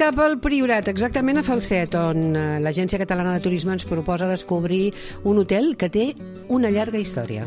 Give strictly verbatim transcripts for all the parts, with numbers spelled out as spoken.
cap al Priorat, exactament a Falset, on l'Agència Catalana de Turisme ens proposa descobrir un hotel que té una llarga història.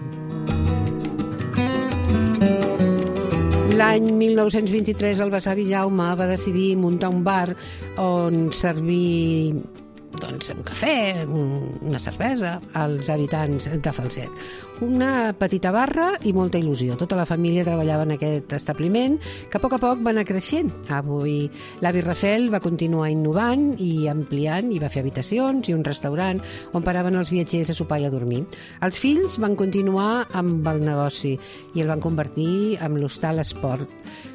L'any mil nou-cents vint-i-tres el besavi Jaume va decidir muntar un bar on servir doncs, un cafè, una cervesa als habitants de Falset. Una petita barra i molta il·lusió. Tota la família treballava en aquest establiment que a poc a poc va anar creixent. Avui l'avi Rafel va continuar innovant i ampliant i va fer habitacions i un restaurant on paraven els viatgers a sopar i a dormir. Els fills van continuar amb el negoci i el van convertir en l'Hostal Esport.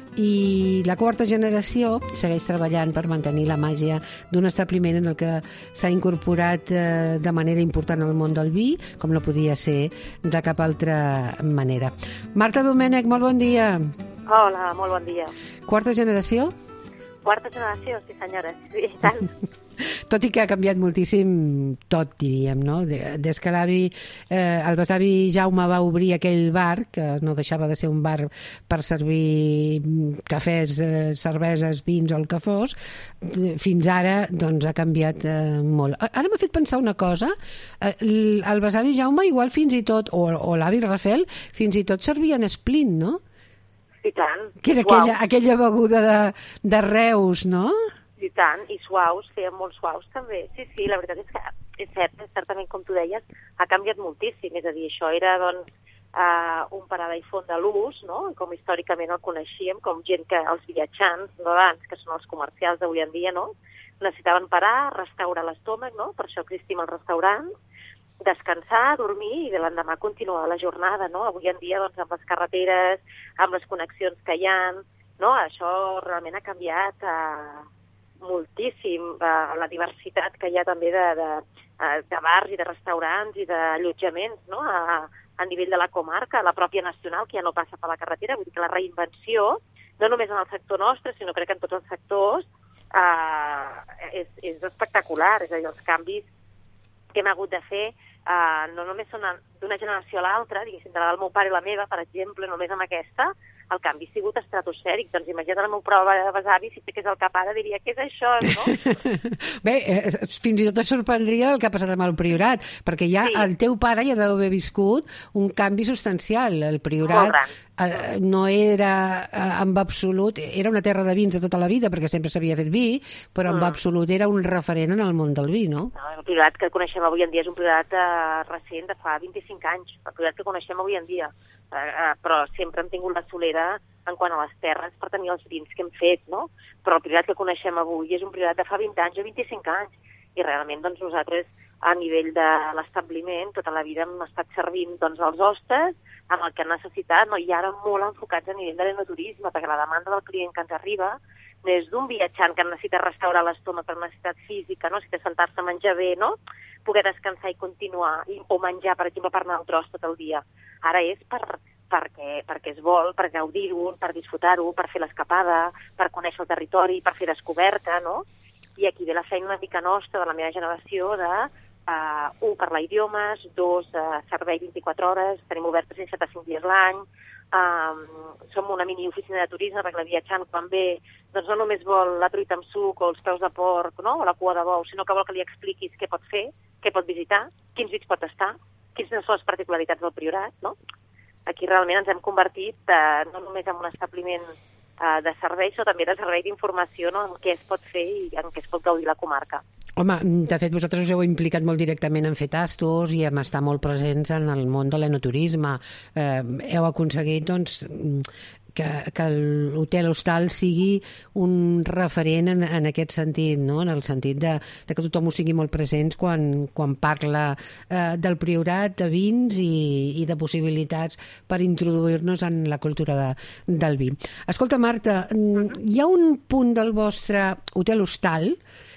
I la quarta generació segueix treballant per mantenir la màgia d'un establiment en el que s'ha incorporat eh, de manera important al món del vi, com no podia ser de cap altra manera. Marta Domènech, molt bon dia. Hola, molt bon dia. Quarta generació? Quarta generació, sí senyora, sí, tant. Tot i que ha canviat moltíssim tot, diríem, no? Des que l'avi, eh, el besavi Jaume va obrir aquell bar, que no deixava de ser un bar per servir cafès, eh, cerveses, vins o el que fos, fins ara doncs, ha canviat eh, molt. Ara m'ha fet pensar una cosa, eh, el besavi Jaume igual fins i tot, o, o l'avi Rafel, fins i tot servien esplint, no? I tant. Que era aquella, aquella beguda de, de Reus, no? I tant, i suaus, feien molt suaus també. Sí, sí, la veritat és que és cert, certament, com tu deies, ha canviat moltíssim. És a dir, això era, doncs, uh, un parar i font de l'ús, no? Com històricament el coneixíem, com gent que els viatjants, no abans, que són els comercials d'avui en dia, no? Necessitaven parar, restaurar l'estómac, no? Per això existim els restaurants, descansar, dormir i de l'endemà continuar la jornada, no? Avui en dia, doncs, amb les carreteres, amb les connexions que hi ha, no? Això realment ha canviat eh, moltíssim eh, la diversitat que hi ha també de, de, de bars i de restaurants i d'allotjaments, no? A, a nivell de la comarca, la pròpia nacional, que ja no passa per la carretera. Vull dir que la reinvenció, no només en el sector nostre, sinó crec que en tots els sectors, eh, és, és espectacular. És a dir, els canvis que hem hagut de fer uh, no només són d'una generació a l'altra, diguéssim, de la del meu pare i la meva, per exemple, només amb aquesta, el canvi ha sigut estratosfèric. Doncs imagina't el meu prova de besavi, si sé que és el cap ara, diria, què és això, no? Bé, eh, fins i tot et sorprendria el que ha passat amb el Priorat, perquè ja sí. El teu pare ja deu haver viscut un canvi substancial. El Priorat eh, no era eh, en absolut, era una terra de vins de tota la vida, perquè sempre s'havia fet vi, però en mm. absolut era un referent en el món del vi, no? No, el Priorat que coneixem avui en dia és un Priorat eh, recent de fa vint-i-cinc anys, el Priorat que coneixem avui en dia. Uh, uh, però sempre hem tingut la solera en quant a les terres per tenir els vins que hem fet, no? Però el Priorat que coneixem avui és un Priorat de fa vint anys o vint-i-cinc anys, i realment doncs, nosaltres a nivell de l'establiment tota la vida hem estat servint doncs, els hostes amb el que han necessitat, no? I ara molt enfocats a nivell de l'enoturisme, perquè la demanda del client que ens arriba no és d'un viatjant que necessita restaurar l'estómac per necessitat física, no? Necessita sentar-se a menjar bé, no? Poder descansar i continuar, i, o menjar, per exemple, per anar al tros tot el dia. Ara és per, perquè, perquè es vol, per gaudir-ho, per disfrutar-ho, per fer l'escapada, per conèixer el territori, per fer descoberta, no? I aquí ve la feina una mica nostra, de la meva generació, de, uh, un, parlar idiomes, dos, uh, servei vint-i-quatre hores, tenim obert tres cents setanta-cinc dies l'any, um, som una mini oficina de turisme, perquè el viatjant, quan ve, doncs no només vol la truita amb suc o els peus de porc, no? O la cua de bou, sinó que vol que li expliquis què pot fer, què pot visitar, quins llocs pot estar, quines són les particularitats del Priorat, no? Aquí realment ens hem convertit eh, no només en un establiment eh, de servei, sinó també de servei d'informació, no? En què es pot fer i en què es pot gaudir la comarca. Home, de fet, vosaltres us heu implicat molt directament en fer tastos i en estar molt presents en el món de l'enoturisme. Eh, heu aconseguit, doncs, que, que l'hotel hostal sigui un referent en, en aquest sentit, no? En el sentit de, de que tothom us tingui molt presents quan, quan parla eh, del Priorat, de vins i, i de possibilitats per introduir-nos en la cultura de, del vi. Escolta, Marta, hi ha un punt del vostre hotel hostal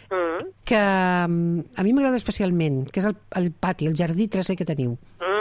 que a mi m'agrada especialment, que és el, el pati, el jardí traser que teniu.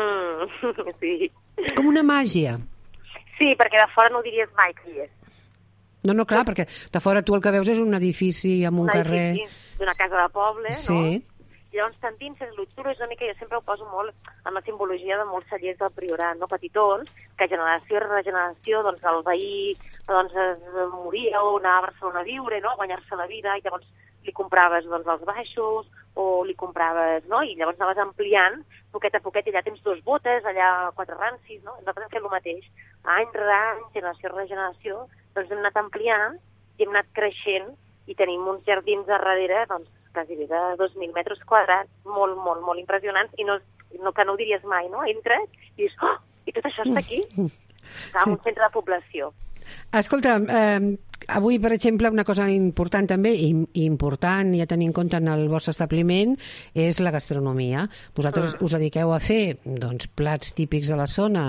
Mm, sí. És com una màgia. Sí, perquè de fora no ho diries mai que hi és. No, no, clar, perquè de fora tu el que veus és un edifici amb un, un carrer... Un edifici d'una casa de poble, sí. No? I llavors t'endinses, l'Uxuro és una mica, jo sempre ho poso molt en la simbologia de molts cellers del Priorat, no? Petitons, que generació i regeneració, doncs el veí doncs, es moria o anava a Barcelona a viure, no? A guanyar-se la vida, i llavors li compraves doncs, els baixos, o li compraves, no? I llavors anaves ampliant, poquet a poquet, i allà tens dos botes, allà quatre rancis, no? Nosaltres hem fet el mateix. Any rere any, generació rere generació, doncs hem anat ampliant i hem anat creixent i tenim uns jardins a darrere, doncs, quasi bé de dos mil metres quadrats, molt, molt, molt impressionants, i no, no que no ho diries mai, no? Entres i dius, oh, i tot això està aquí? Està en un centre de població. Escolta, eh, avui, per exemple, una cosa important també, i important i a tenir en compte en el vostre establiment, és la gastronomia. Vosaltres mm. us dediqueu a fer doncs, plats típics de la zona,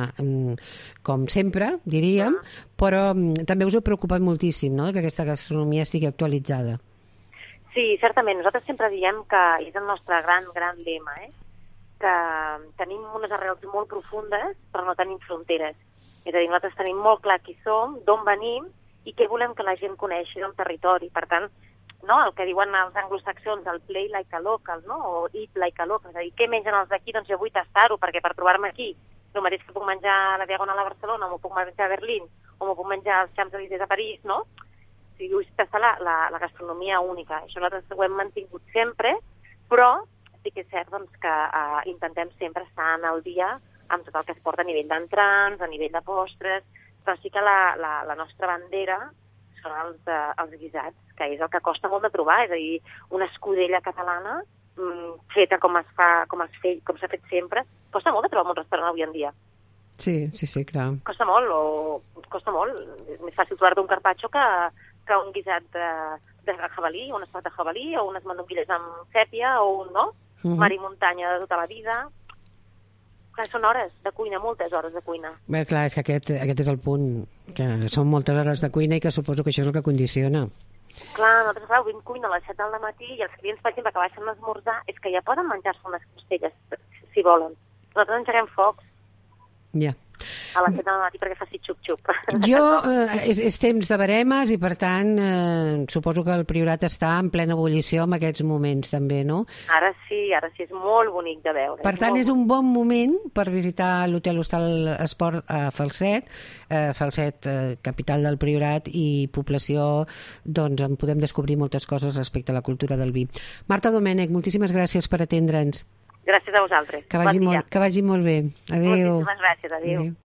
com sempre, diríem, mm. però també us heu preocupat moltíssim, no?, que aquesta gastronomia estigui actualitzada. Sí, certament. Nosaltres sempre diem que és el nostre gran, gran lema, eh? Que tenim unes arrels molt profundes, però no tenim fronteres. És a dir, nosaltres tenim molt clar qui som, d'on venim i què volem que la gent coneixi del territori. Per tant, no, el que diuen els anglosaxons, el play like a local, no? O eat like a local. És a dir, què mengen els d'aquí? Doncs jo vull tastar-ho, perquè per trobar-me aquí, el mateix que puc menjar a la Diagonal a Barcelona, o m'ho puc menjar a Berlín, o m'ho puc menjar als Champs-Élysées a París, no? O sigui, vull tastar la, la, la gastronomia única. Això nosaltres ho hem mantingut sempre, però sí que és cert doncs, que uh, intentem sempre estar en el dia amb tot el que es porta a nivell d'entrants, a nivell de postres, però sí que la, la, la nostra bandera són els, uh, els guisats, que és el que costa molt de trobar, és a dir, una escudella catalana mm, feta com es fa, com es fe, com s'ha fet sempre, costa molt de trobar en un restaurant avui en dia. Sí, sí, sí, clar. Costa molt, o costa molt. És més fàcil trobar-te un carpaccio que, que un guisat de, de jabalí, un estat de jabalí, o unes mandonguilles amb sèpia, o un, no? Uh-huh. Mar i muntanya de tota la vida. Clar, són hores de cuina, moltes hores de cuina. Bé, clar, és que aquest, aquest és el punt, que són moltes hores de cuina i que suposo que això és el que condiciona. Clar, nosaltres, clar, obrim cuina a les set del matí i els clients, per exemple, que baixen a esmorzar, és que ja poden menjar-se unes costelles, si volen. Nosaltres engeguem focs. Ja. A les set del matí perquè faci xup-xup. Jo, eh, és, és temps de baremes i, per tant, eh, suposo que el Priorat està en plena ebullició en aquests moments, també, no? Ara sí, ara sí, és molt bonic de veure. Per tant, és un bon moment per visitar l'Hotel Hostal Esport a Falset, eh, Falset, eh, capital del Priorat, i població, doncs, en podem descobrir moltes coses respecte a la cultura del vi. Marta Domènech, moltíssimes gràcies per atendre'ns. Gràcies a vosaltres. Que vagi, bon molt, que vagi molt bé. Adéu. Moltíssimes gràcies, adéu. adéu.